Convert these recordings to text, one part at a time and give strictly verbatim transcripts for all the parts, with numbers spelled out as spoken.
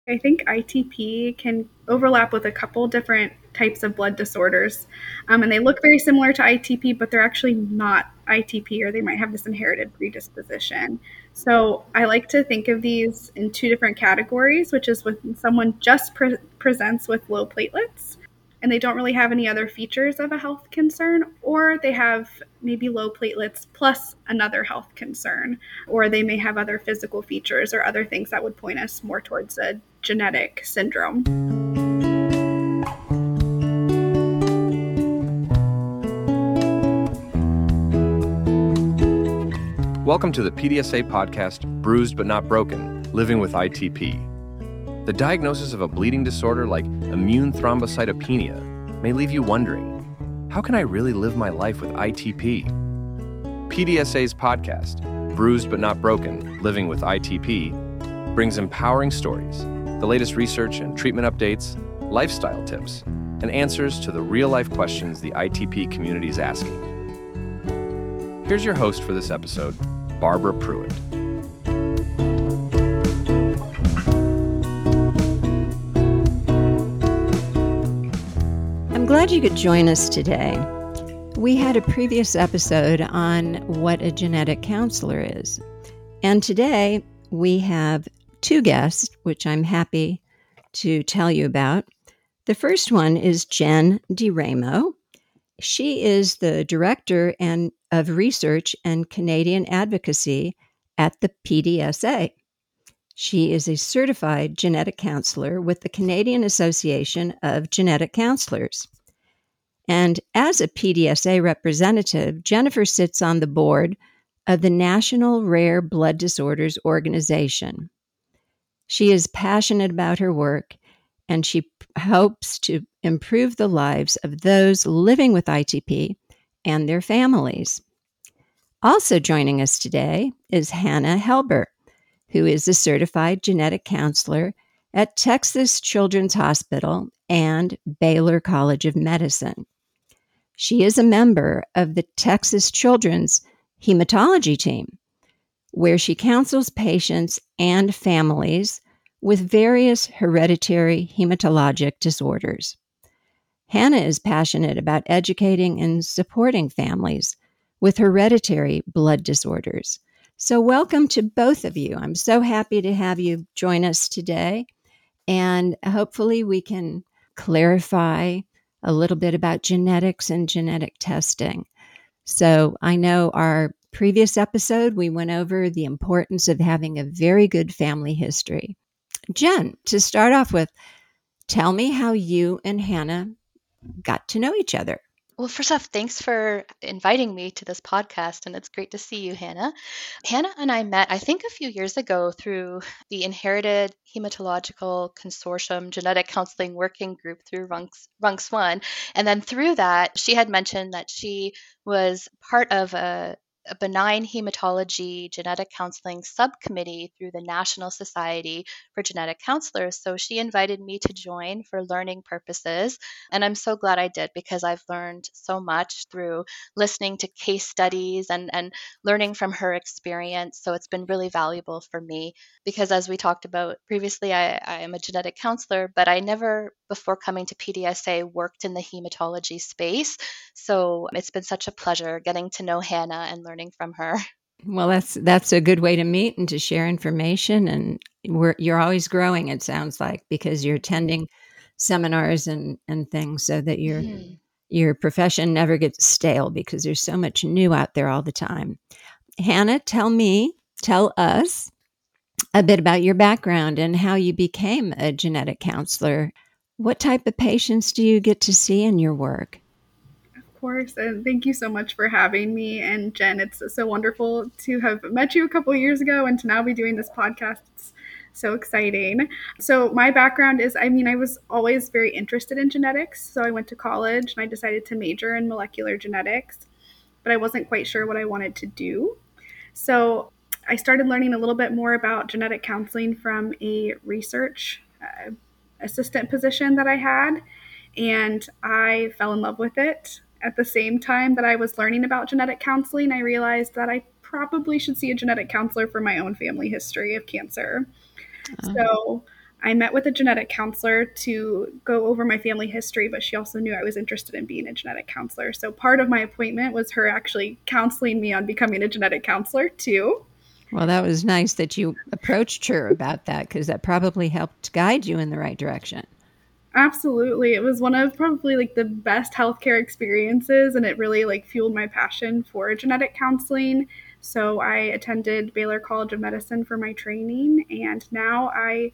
I think I T P can overlap with a couple different types of blood disorders. Um, and they look very similar to I T P, but they're actually not I T P, or they might have this inherited predisposition. So I like to think of these in two different categories, which is when someone just pre- presents with low platelets and they don't really have any other features of a health concern, or they have maybe low platelets plus another health concern, or they may have other physical features or other things that would point us more towards a genetic syndrome. Welcome to the P D S A podcast, Bruised But Not Broken, Living with I T P. The diagnosis of a bleeding disorder like immune thrombocytopenia may leave you wondering, how can I really live my life with I T P? P D S A's podcast, Bruised But Not Broken, Living with I T P, brings empowering stories, the latest research and treatment updates, lifestyle tips, and answers to the real-life questions the I T P community is asking. Here's your host for this episode, Barbara Pruitt. I'm glad you could join us today. We had a previous episode on what a genetic counselor is. And today we have two guests, which I'm happy to tell you about. The first one is Jen DeRamo. She is the Director and of Research and Canadian Advocacy at the P D S A. She is a certified genetic counselor with the Canadian Association of Genetic Counselors. And as a P D S A representative, Jennifer sits on the board of the National Rare Blood Disorders Organization. She is passionate about her work, and she hopes to improve the lives of those living with I T P and their families. Also joining us today is Hannah Helber, who is a certified genetic counselor at Texas Children's Hospital and Baylor College of Medicine. She is a member of the Texas Children's Hematology Team, where she counsels patients and families with various hereditary hematologic disorders. Hannah is passionate about educating and supporting families with hereditary blood disorders. So welcome to both of you. I'm so happy to have you join us today, and hopefully we can clarify a little bit about genetics and genetic testing. So I know our previous episode, we went over the importance of having a very good family history. Jen, to start off with, tell me how you and Hannah got to know each other. Well, first off, thanks for inviting me to this podcast, and it's great to see you, Hannah. Hannah and I met, I think, a few years ago through the Inherited Hematological Consortium Genetic Counseling Working Group through Runks, Runks One. And then through that, she had mentioned that she was part of a a benign hematology genetic counseling subcommittee through the National Society for Genetic Counselors. So she invited me to join for learning purposes. And I'm so glad I did, because I've learned so much through listening to case studies and, and learning from her experience. So it's been really valuable for me, because as we talked about previously, I, I am a genetic counselor, but I never, before coming to P D S A, worked in the hematology space. So it's been such a pleasure getting to know Hannah and learning from her. Well, that's that's a good way to meet and to share information. And we're, you're always growing, it sounds like, because you're attending seminars and, and things so that your mm-hmm. your profession never gets stale, because there's so much new out there all the time. Hannah, tell me, tell us a bit about your background and how you became a genetic counselor. What type of patients do you get to see in your work? Of course, and thank you so much for having me. And Jen, it's so wonderful to have met you a couple of years ago and to now be doing this podcast. It's so exciting. So my background is, I mean, I was always very interested in genetics. So I went to college and I decided to major in molecular genetics, but I wasn't quite sure what I wanted to do. So I started learning a little bit more about genetic counseling from a research uh, assistant position that I had, and I fell in love with it. At the same time that I was learning about genetic counseling, I realized that I probably should see a genetic counselor for my own family history of cancer. Uh-huh. So I met with a genetic counselor to go over my family history, but she also knew I was interested in being a genetic counselor. So part of my appointment was her actually counseling me on becoming a genetic counselor too. Well, that was nice that you approached her about that, because that probably helped guide you in the right direction. Absolutely. It was one of probably like the best healthcare experiences, and it really like fueled my passion for genetic counseling. So I attended Baylor College of Medicine for my training, and now I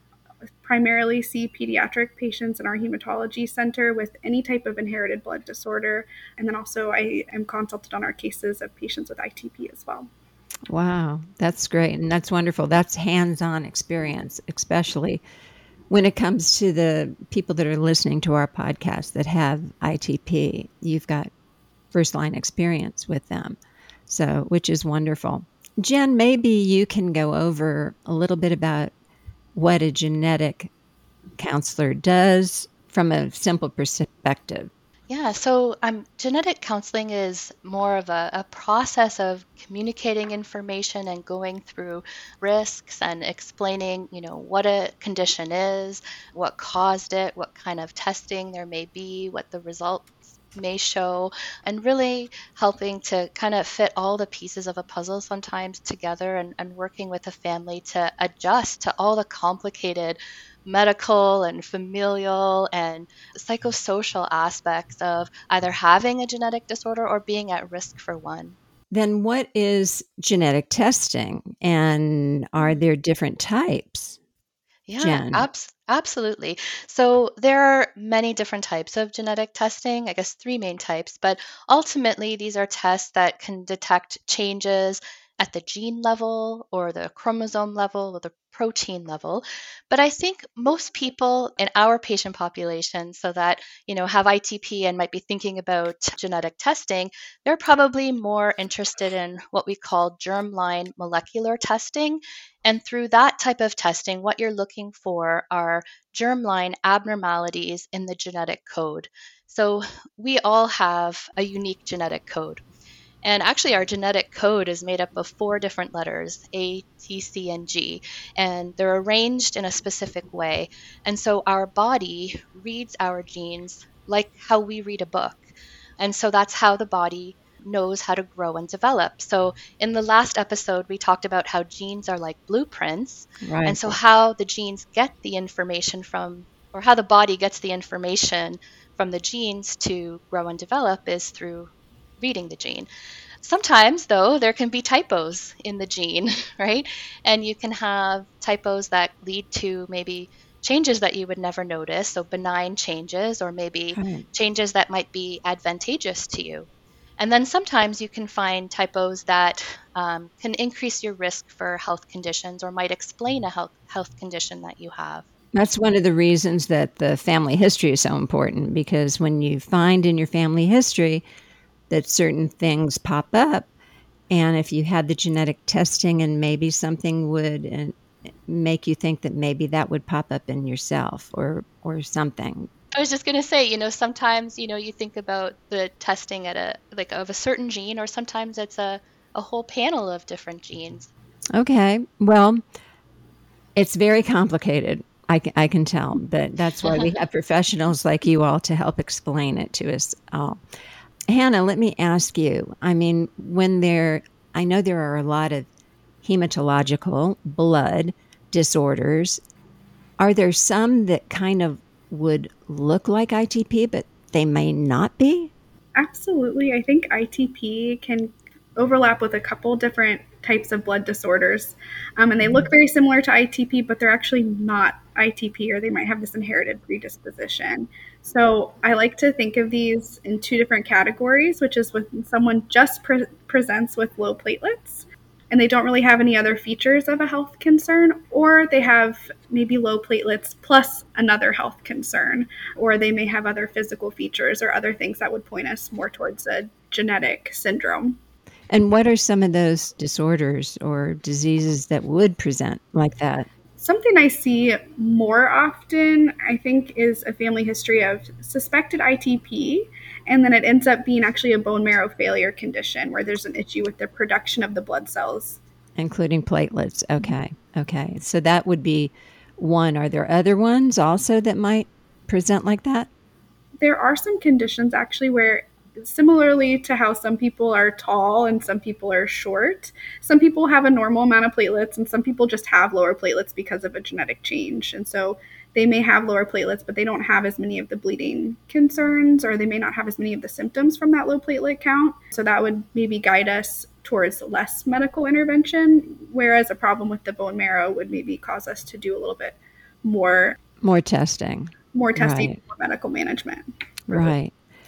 primarily see pediatric patients in our hematology center with any type of inherited blood disorder. And then also I am consulted on our cases of patients with I T P as well. Wow, that's great. And that's wonderful. That's hands-on experience, especially when it comes to the people that are listening to our podcast that have I T P. You've got first-line experience with them, so which is wonderful. Jen, maybe you can go over a little bit about what a genetic counselor does from a simple perspective. Yeah, so um, genetic counseling is more of a, a process of communicating information and going through risks and explaining, you know, what a condition is, what caused it, what kind of testing there may be, what the results may show, and really helping to kind of fit all the pieces of a puzzle sometimes together, and, and working with a family to adjust to all the complicated medical and familial and psychosocial aspects of either having a genetic disorder or being at risk for one. Then what is genetic testing, and are there different types? Yeah, Jen? abs- absolutely. So there are many different types of genetic testing, I guess three main types, but ultimately these are tests that can detect changes at the gene level or the chromosome level or the protein level. But I think most people in our patient population, so that, you know, have I T P and might be thinking about genetic testing, they're probably more interested in what we call germline molecular testing. And through that type of testing, what you're looking for are germline abnormalities in the genetic code. So we all have a unique genetic code. And actually, our genetic code is made up of four different letters, A, T, C, and G, and they're arranged in a specific way. And so our body reads our genes like how we read a book. And so that's how the body knows how to grow and develop. So in the last episode, we talked about how genes are like blueprints. Right. And so how the genes get the information from, or how the body gets the information from the genes to grow and develop is through reading the gene. Sometimes, though, there can be typos in the gene, right? And you can have typos that lead to maybe changes that you would never notice, so benign changes, or maybe Right. changes that might be advantageous to you. And then sometimes you can find typos that um, can increase your risk for health conditions or might explain a health, health condition that you have. That's one of the reasons that the family history is so important, because when you find in your family history that certain things pop up, and if you had the genetic testing and maybe something would uh, make you think that maybe that would pop up in yourself or or something. I was just going to say, you know, sometimes, you know, you think about the testing at a, like of a certain gene, or sometimes it's a, a whole panel of different genes. Okay. Well, it's very complicated. I can, I can tell, but that's why we have professionals like you all to help explain it to us all. Hannah, let me ask you, I mean, when there, I know there are a lot of hematological blood disorders. Are there some that kind of would look like I T P, but they may not be? Absolutely. I think I T P can overlap with a couple different types of blood disorders. Um, and they look very similar to I T P, but they're actually not I T P, or they might have this inherited predisposition. So I like to think of these in two different categories, which is when someone just pre- presents with low platelets and they don't really have any other features of a health concern, or they have maybe low platelets plus another health concern, or they may have other physical features or other things that would point us more towards a genetic syndrome. And what are some of those disorders or diseases that would present like that? Something I see more often, I think, is a family history of suspected I T P, and then it ends up being actually a bone marrow failure condition where there's an issue with the production of the blood cells. Including platelets. Okay. Okay. So that would be one. Are there other ones also that might present like that? There are some conditions actually where, similarly to how some people are tall and some people are short, some people have a normal amount of platelets and some people just have lower platelets because of a genetic change. And so they may have lower platelets, but they don't have as many of the bleeding concerns, or they may not have as many of the symptoms from that low platelet count. So that would maybe guide us towards less medical intervention, whereas a problem with the bone marrow would maybe cause us to do a little bit more More testing. more testing, Right. more medical management. Right.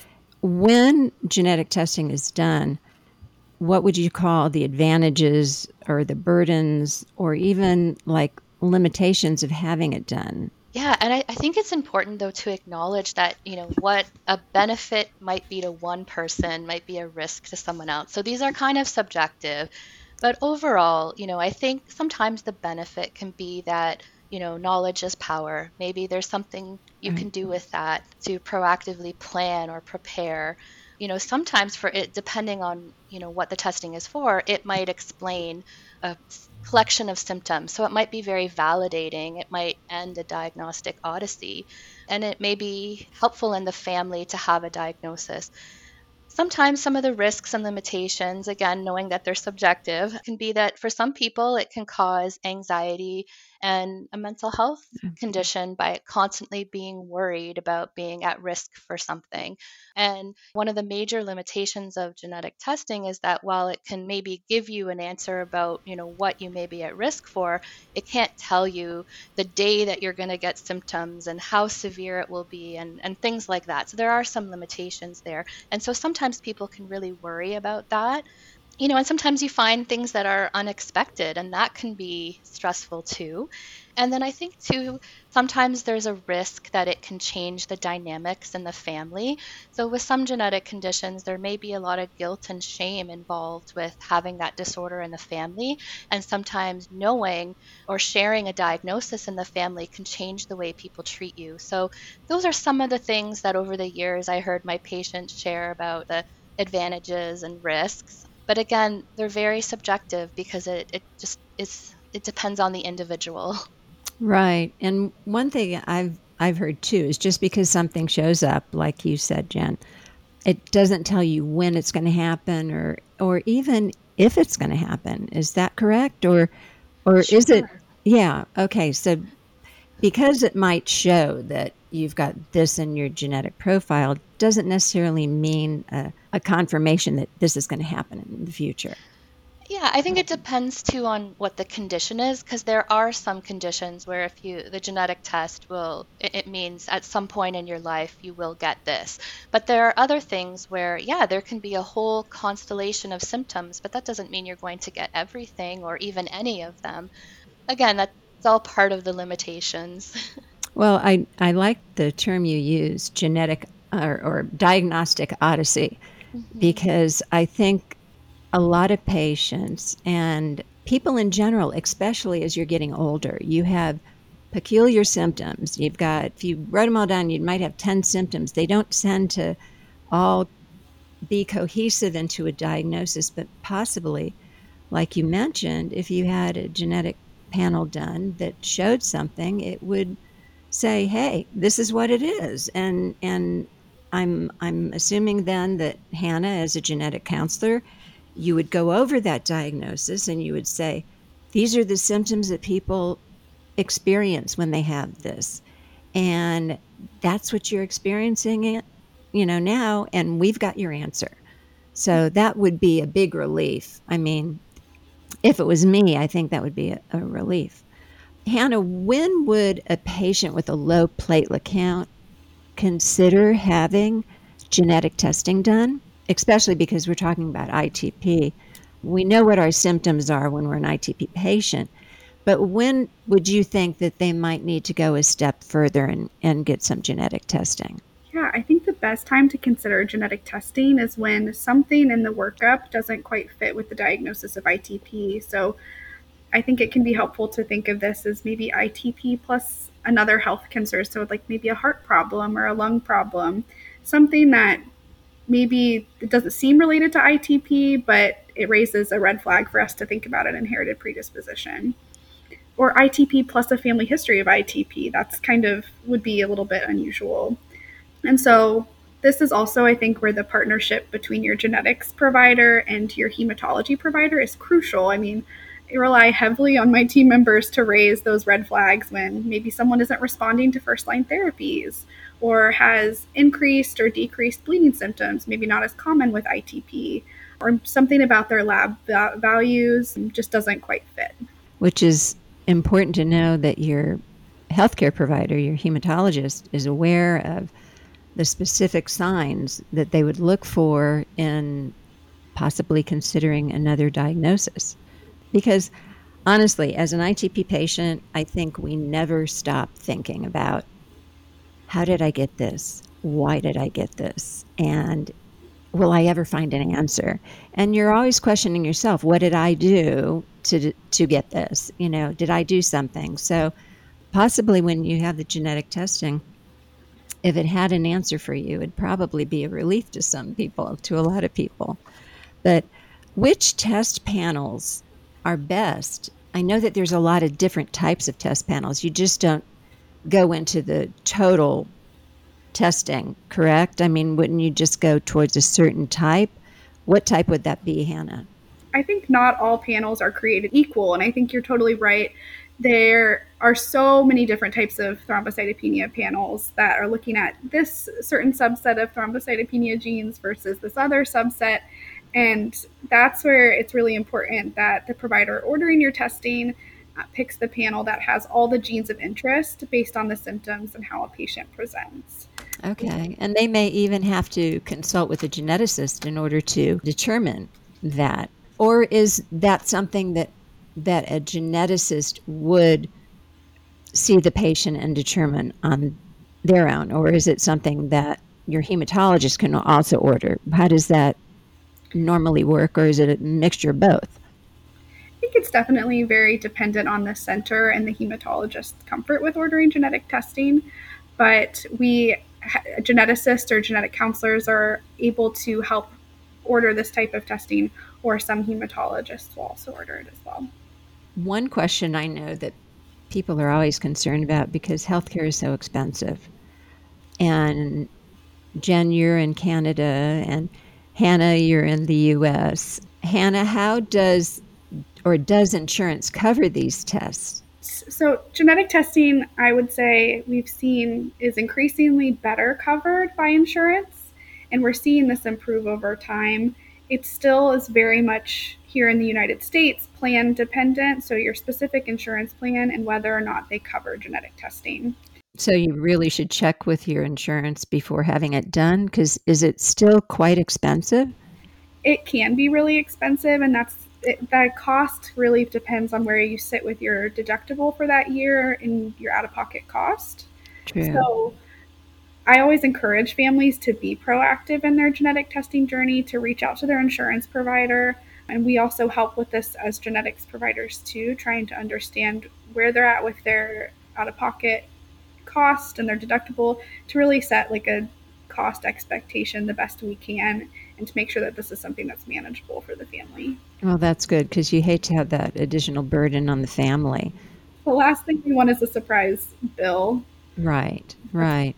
When genetic testing is done, what would you call the advantages or the burdens or even like limitations of having it done? Yeah, and I, I think it's important though to acknowledge that, you know, what a benefit might be to one person might be a risk to someone else. So these are kind of subjective. But overall, you know, I think sometimes the benefit can be that, you know, knowledge is power. Maybe there's something you Right. can do with that to proactively plan or prepare. You know, sometimes for it, depending on, you know, what the testing is for, it might explain a s- collection of symptoms. So it might be very validating. It might end a diagnostic odyssey, and it may be helpful in the family to have a diagnosis. Sometimes some of the risks and limitations, again, knowing that they're subjective, can be that for some people it can cause anxiety and a mental health condition by constantly being worried about being at risk for something. And one of the major limitations of genetic testing is that while it can maybe give you an answer about, you know, what you may be at risk for, it can't tell you the day that you're going to get symptoms and how severe it will be and, and things like that. So there are some limitations there. And so sometimes people can really worry about that. You know, and sometimes you find things that are unexpected, and that can be stressful too. And then I think too, sometimes there's a risk that it can change the dynamics in the family. So with some genetic conditions, there may be a lot of guilt and shame involved with having that disorder in the family. And sometimes knowing or sharing a diagnosis in the family can change the way people treat you. So those are some of the things that over the years I heard my patients share about the advantages and risks. But again, they're very subjective because it, it just is, it depends on the individual. Right. And one thing I've I've heard too is just because something shows up, like you said, Jen, it doesn't tell you when it's going to happen or or even if it's going to happen. Is that correct? Or or is it Sure. yeah, okay. So because it might show that you've got this in your genetic profile doesn't necessarily mean a, a confirmation that this is going to happen in the future. Yeah, I think it depends too on what the condition is, because there are some conditions where if you, the genetic test will, it, it means at some point in your life you will get this. But there are other things where, yeah, there can be a whole constellation of symptoms, but that doesn't mean you're going to get everything or even any of them. Again, that's all part of the limitations. Well, I, I like the term you use, genetic or, or diagnostic odyssey, Mhm. because I think a lot of patients and people in general, especially as you're getting older, you have peculiar symptoms. You've got, if you wrote them all down, you might have ten symptoms. They don't tend to all be cohesive into a diagnosis, but possibly, like you mentioned, if you had a genetic panel done that showed something, it would say, "Hey, this is what it is." And and I'm I'm assuming then that Hannah, as a genetic counselor, you would go over that diagnosis and you would say, "These are the symptoms that people experience when they have this." And that's what you're experiencing it, you know, now, and we've got your answer. So that would be a big relief. I mean, if it was me, I think that would be a, a relief. Hannah, when would a patient with a low platelet count consider having genetic testing done? Especially because we're talking about I T P. We know what our symptoms are when we're an I T P patient, but when would you think that they might need to go a step further and, and get some genetic testing? Yeah, I think the best time to consider genetic testing is when something in the workup doesn't quite fit with the diagnosis of I T P. So I think it can be helpful to think of this as maybe I T P plus another health concern. So, like maybe a heart problem or a lung problem, something that maybe it doesn't seem related to I T P, but it raises a red flag for us to think about an inherited predisposition. or I T P plus a family history of I T P. That's kind of would be a little bit unusual. And so this is also, I think, where the partnership between your genetics provider and your hematology provider is crucial. I mean, I rely heavily on my team members to raise those red flags when maybe someone isn't responding to first-line therapies or has increased or decreased bleeding symptoms, maybe not as common with I T P, or something about their lab values just doesn't quite fit. Which is important to know that your healthcare provider, your hematologist, is aware of the specific signs that they would look for in possibly considering another diagnosis. Because honestly, as an I T P patient, I think we never stop thinking about, how did I get this? Why did I get this? And will I ever find an answer? And you're always questioning yourself, what did I do to to get this? You know, did I do something? So possibly when you have the genetic testing, if it had an answer for you, it'd probably be a relief to some people, to a lot of people. But which test panels are best? I know that there's a lot of different types of test panels. You just don't go into the total testing, correct? I mean, wouldn't you just go towards a certain type? What type would that be, Hannah? I think not all panels are created equal, and I think you're totally right. There are so many different types of thrombocytopenia panels that are looking at this certain subset of thrombocytopenia genes versus this other subset. And that's where it's really important that the provider ordering your testing uh, picks the panel that has all the genes of interest based on the symptoms and how a patient presents. Okay. And they may even have to consult with a geneticist in order to determine that. Or is that something that that a geneticist would see the patient and determine on their own? Or is it something that your hematologist can also order? How does that normally work, or is it a mixture of both? I think it's definitely very dependent on the center and the hematologist's comfort with ordering genetic testing. But we, geneticists or genetic counselors, are able to help order this type of testing, or some hematologists will also order it as well. One question I know that people are always concerned about, because healthcare is so expensive, and Jen, you're in Canada, and Hannah, you're in the U S. Hannah, how does or does insurance cover these tests? So genetic testing, I would say we've seen is increasingly better covered by insurance, and we're seeing this improve over time. It still is very much here in the United States plan dependent, so your specific insurance plan and whether or not they cover genetic testing. So you really should check with your insurance before having it done, because is it still quite expensive? It can be really expensive, and that's it, that cost really depends on where you sit with your deductible for that year and your out-of-pocket cost. True. So I always encourage families to be proactive in their genetic testing journey, to reach out to their insurance provider. And we also help with this as genetics providers too, trying to understand where they're at with their out-of-pocket cost and their deductible, to really set like a cost expectation the best we can, and to make sure that this is something that's manageable for the family. Well, that's good, because you hate to have that additional burden on the family. The last thing we want is a surprise bill. Right, right.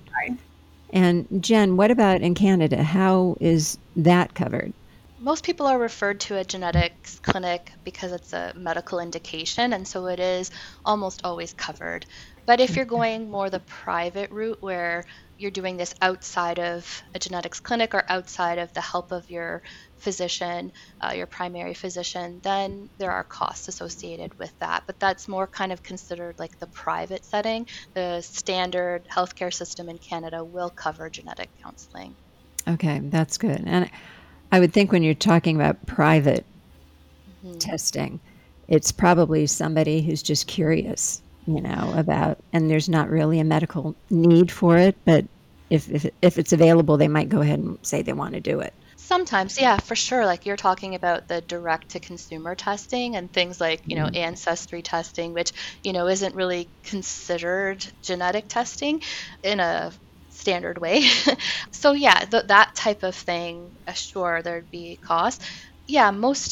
And Jen, what about in Canada? How is that covered? Most people are referred to a genetics clinic because it's a medical indication, and so it is almost always covered. But if you're going more the private route, where you're doing this outside of a genetics clinic or outside of the help of your physician, uh, your primary physician, then there are costs associated with that. But that's more kind of considered like the private setting. The standard healthcare system in Canada will cover genetic counseling. Okay, that's good. And I would think when you're talking about private mm-hmm. testing, it's probably somebody who's just curious, you know, about, and there's not really a medical need for it, but if if, if it's available, they might go ahead and say they want to do it. Sometimes, yeah, for sure. Like you're talking about the direct-to-consumer testing and things like, you know, mm-hmm. ancestry testing, which, you know, isn't really considered genetic testing in a standard way. So yeah, th- that type of thing, uh, sure, there'd be cost. Yeah, most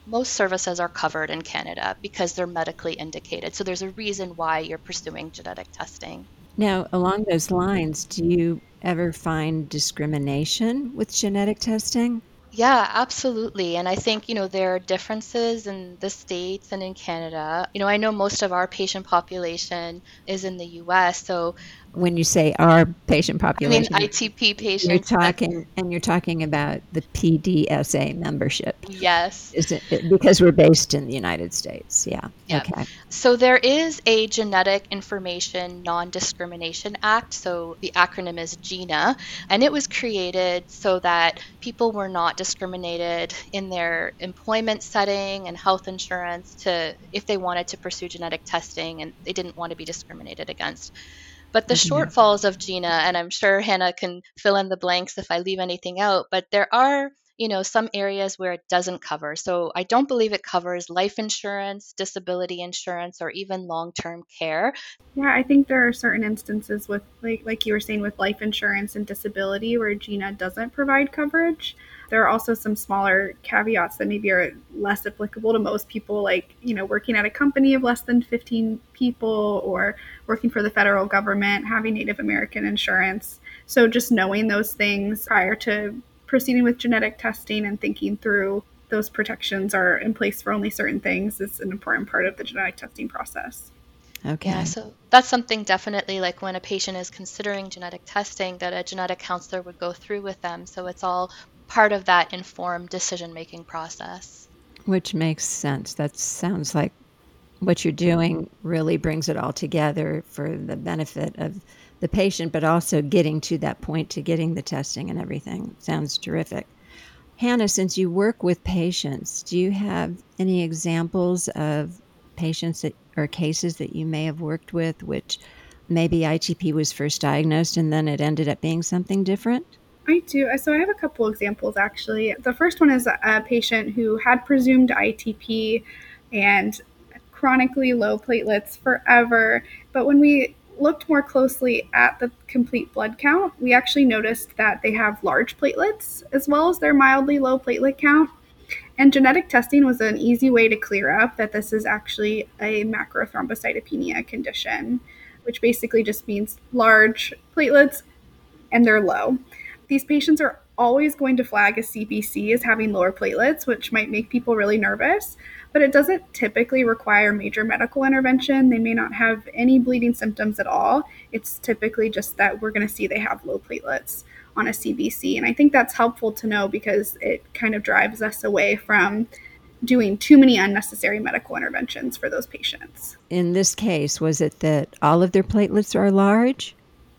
most services are covered in Canada because they're medically indicated. So there's a reason why you're pursuing genetic testing. Now, along those lines, do you ever find discrimination with genetic testing? Yeah, absolutely. And I think, you know, there are differences in the States and in Canada. You know, I know most of our patient population is in the U S. So, When you say our patient I mean, population, I T P you're patients, but talking and you're talking about the P D S A membership. yes. Is it because we're based in the United States? Yeah. Yeah. Okay. So there is a Genetic Information Non-Discrimination Act. So the acronym is GINA, and it was created so that people were not discriminated in their employment setting and health insurance to if they wanted to pursue genetic testing and they didn't want to be discriminated against. But the Okay. shortfalls of GINA, and I'm sure Hannah can fill in the blanks if I leave anything out, but there are, you know, some areas where it doesn't cover. So I don't believe it covers life insurance, disability insurance, or even long-term care. Yeah, I think there are certain instances with, like like you were saying, with life insurance and disability where GINA doesn't provide coverage. There are also some smaller caveats that maybe are less applicable to most people, like, you know, working at a company of less than fifteen people or working for the federal government, having Native American insurance. So just knowing those things prior to proceeding with genetic testing and thinking through those protections are in place for only certain things is an important part of the genetic testing process. Yeah, Okay. so that's something definitely like when a patient is considering genetic testing that a genetic counselor would go through with them. So it's all part of that informed decision-making process. Which makes sense. That sounds like what you're doing really brings it all together for the benefit of the patient, but also getting to that point to getting the testing and everything. Sounds terrific. Hannah, since you work with patients, do you have any examples of patients that or cases that you may have worked with, which maybe I T P was first diagnosed and then it ended up being something different? I do. So I have a couple examples actually. The first one is a patient who had presumed I T P and chronically low platelets forever. But when we looked more closely at the complete blood count, we actually noticed that they have large platelets as well as their mildly low platelet count. And genetic testing was an easy way to clear up that this is actually a macrothrombocytopenia condition, which basically just means large platelets and they're low. These patients are always going to flag a C B C as having lower platelets, which might make people really nervous, but it doesn't typically require major medical intervention. They may not have any bleeding symptoms at all. It's typically just that we're going to see they have low platelets on a C B C. And I think that's helpful to know because it kind of drives us away from doing too many unnecessary medical interventions for those patients. In this case, was it that all of their platelets are large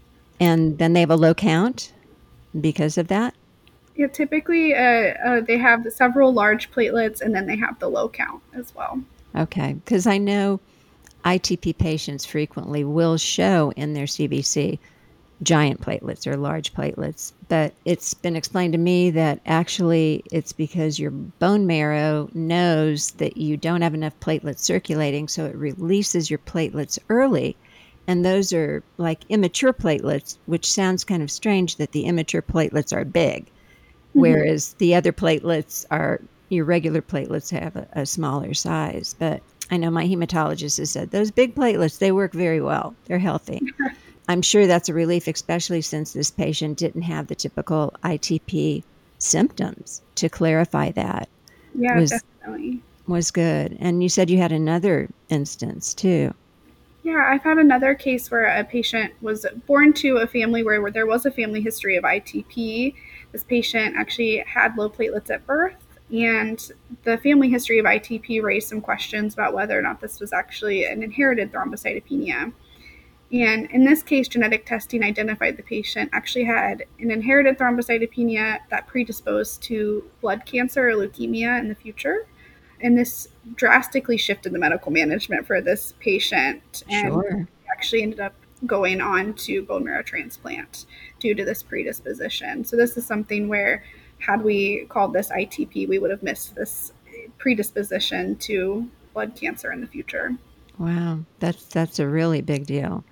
and then they have a low count because of that? Yeah, typically uh, uh, they have several large platelets and then they have the low count as well. Okay, because I know I T P patients frequently will show in their C B C giant platelets or large platelets, but it's been explained to me that actually it's because your bone marrow knows that you don't have enough platelets circulating, so it releases your platelets early. And those are like immature platelets, which sounds kind of strange that the immature platelets are big, whereas mm-hmm. the other platelets are, your regular platelets have a, a smaller size. But I know my hematologist has said those big platelets, they work very well. They're healthy. I'm sure that's a relief, especially since this patient didn't have the typical I T P symptoms. To clarify that yeah, was, definitely. was good. And you said you had another instance too. Yeah, I've had another case where a patient was born to a family where, where there was a family history of I T P. This patient actually had low platelets at birth, and the family history of I T P raised some questions about whether or not this was actually an inherited thrombocytopenia. And in this case, genetic testing identified the patient actually had an inherited thrombocytopenia that predisposed to blood cancer or leukemia in the future. And this drastically shifted the medical management for this patient. And Sure. actually ended up going on to bone marrow transplant due to this predisposition. So this is something where had we called this I T P, we would have missed this predisposition to blood cancer in the future. Wow, that's that's a really big deal.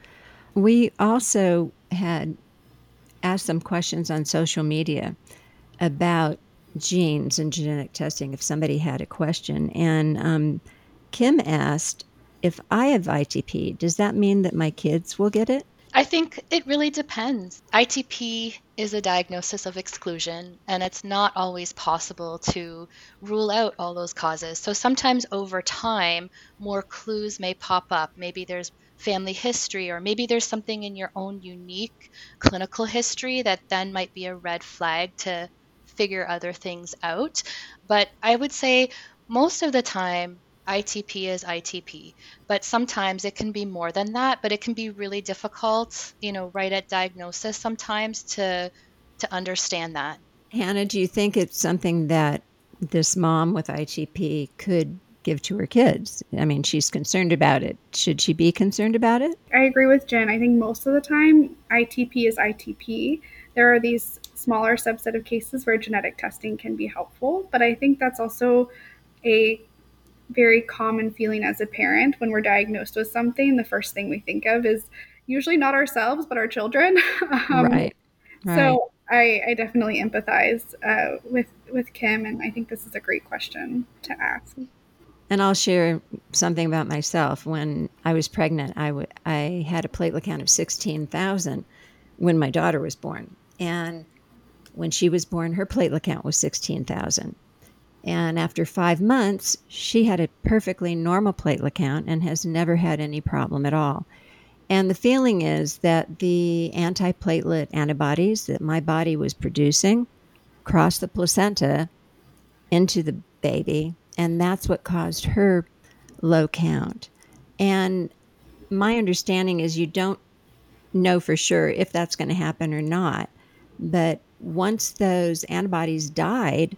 We also had asked some questions on social media about genes and genetic testing if somebody had a question. And um, Kim asked, if I have I T P, does that mean that my kids will get it? I think it really depends. I T P is a diagnosis of exclusion, and it's not always possible to rule out all those causes. So sometimes over time, more clues may pop up. Maybe there's family history, or maybe there's something in your own unique clinical history that then might be a red flag to figure other things out. But I would say most of the time, I T P is I T P, but sometimes it can be more than that, but it can be really difficult, you know, right at diagnosis sometimes to to understand that. Hannah, do you think it's something that this mom with I T P could give to her kids? I mean, she's concerned about it. Should she be concerned about it? I agree with Jen. I think most of the time, I T P is I T P. There are these smaller subset of cases where genetic testing can be helpful, but I think that's also a very common feeling as a parent when we're diagnosed with something. The first thing we think of is usually not ourselves, but our children. um, Right. Right. So I, I definitely empathize uh, with, with Kim, and I think this is a great question to ask. And I'll share something about myself. When I was pregnant, I, w- I had a platelet count of sixteen thousand when my daughter was born. And when she was born, her platelet count was sixteen thousand. And after five months, she had a perfectly normal platelet count and has never had any problem at all. And the feeling is that the antiplatelet antibodies that my body was producing crossed the placenta into the baby, and that's what caused her low count. And my understanding is you don't know for sure if that's going to happen or not. But once those antibodies died,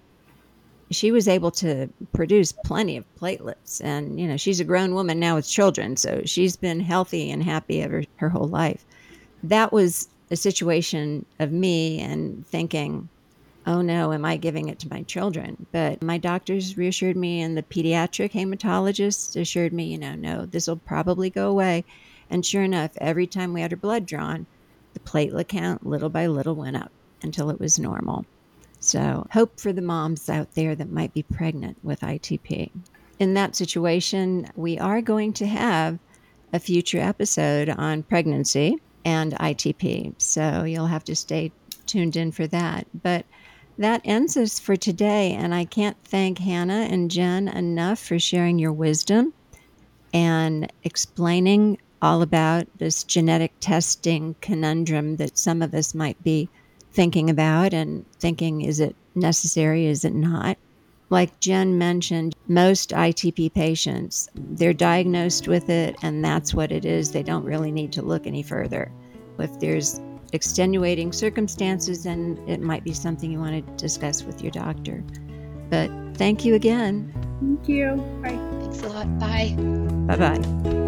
she was able to produce plenty of platelets. And, you know, she's a grown woman now with children, so she's been healthy and happy ever her whole life. That was a situation of me and thinking, oh no, am I giving it to my children? But my doctors reassured me, and the pediatric hematologist assured me, you know, no, this will probably go away. And sure enough, every time we had her blood drawn, the platelet count little by little went up until it was normal. So hope for the moms out there that might be pregnant with I T P. In that situation, we are going to have a future episode on pregnancy and I T P. So you'll have to stay tuned in for that. But that ends us for today. And I can't thank Hannah and Jen enough for sharing your wisdom and explaining all about this genetic testing conundrum that some of us might be thinking about and thinking, is it necessary, is it not? Like Jen mentioned, most I T P patients, they're diagnosed with it and that's what it is. They don't really need to look any further. If there's extenuating circumstances, then it might be something you want to discuss with your doctor. But thank you again. Thank you. Bye. Thanks a lot. Bye. Bye-bye.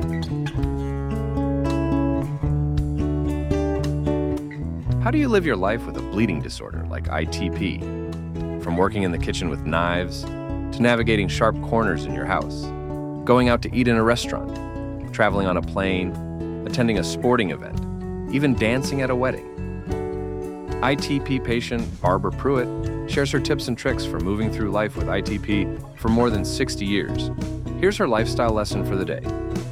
How do you live your life with a bleeding disorder like I T P? From working in the kitchen with knives, to navigating sharp corners in your house, going out to eat in a restaurant, traveling on a plane, attending a sporting event, even dancing at a wedding. I T P patient Barbara Pruitt shares her tips and tricks for moving through life with I T P for more than sixty years. Here's her lifestyle lesson for the day.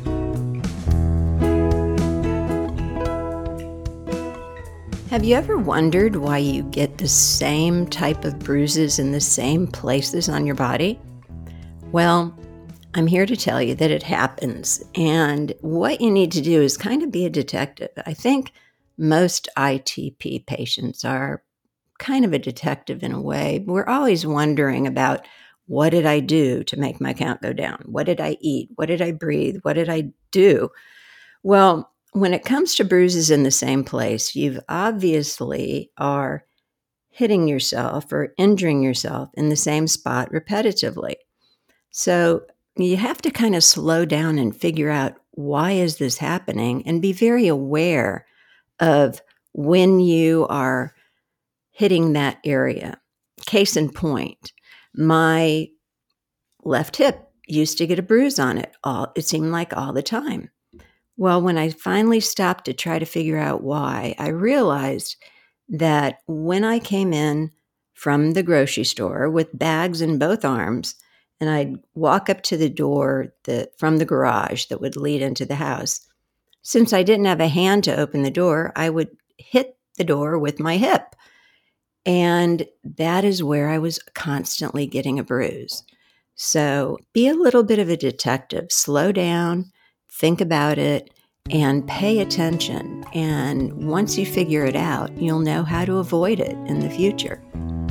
Have you ever wondered why you get the same type of bruises in the same places on your body? Well, I'm here to tell you that it happens. And what you need to do is kind of be a detective. I think most I T P patients are kind of a detective in a way. We're always wondering about, what did I do to make my count go down? What did I eat? What did I breathe? What did I do? Well, when it comes to bruises in the same place, you've obviously are hitting yourself or injuring yourself in the same spot repetitively. So you have to kind of slow down and figure out, why is this happening? And be very aware of when you are hitting that area. Case in point, my left hip used to get a bruise on it. All, it seemed like all the time. Well, when I finally stopped to try to figure out why, I realized that when I came in from the grocery store with bags in both arms, and I'd walk up to the door that, from the garage that would lead into the house. Since I didn't have a hand to open the door, I would hit the door with my hip. And that is where I was constantly getting a bruise. So be a little bit of a detective. Slow down, think about it, and pay attention. And once you figure it out, you'll know how to avoid it in the future.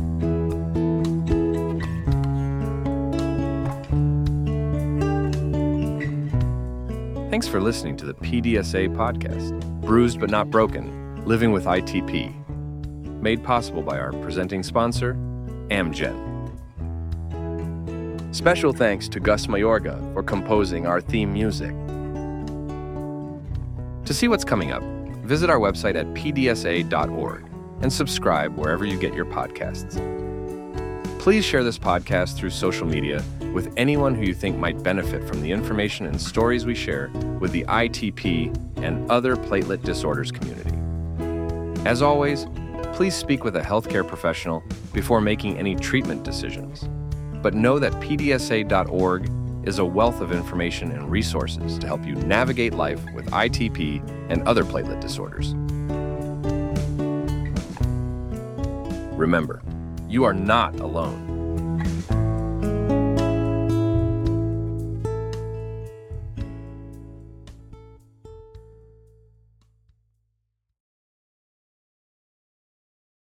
Thanks for listening to the P D S A podcast, Bruised But Not Broken, Living with I T P, made possible by our presenting sponsor, Amgen. Special thanks to Gus Mayorga for composing our theme music. To see what's coming up, visit our website at p d s a dot org and subscribe wherever you get your podcasts. Please share this podcast through social media with anyone who you think might benefit from the information and stories we share with the I T P and other platelet disorders community. As always, please speak with a healthcare professional before making any treatment decisions. But know that p d s a dot org is a wealth of information and resources to help you navigate life with I T P and other platelet disorders. Remember, you are not alone.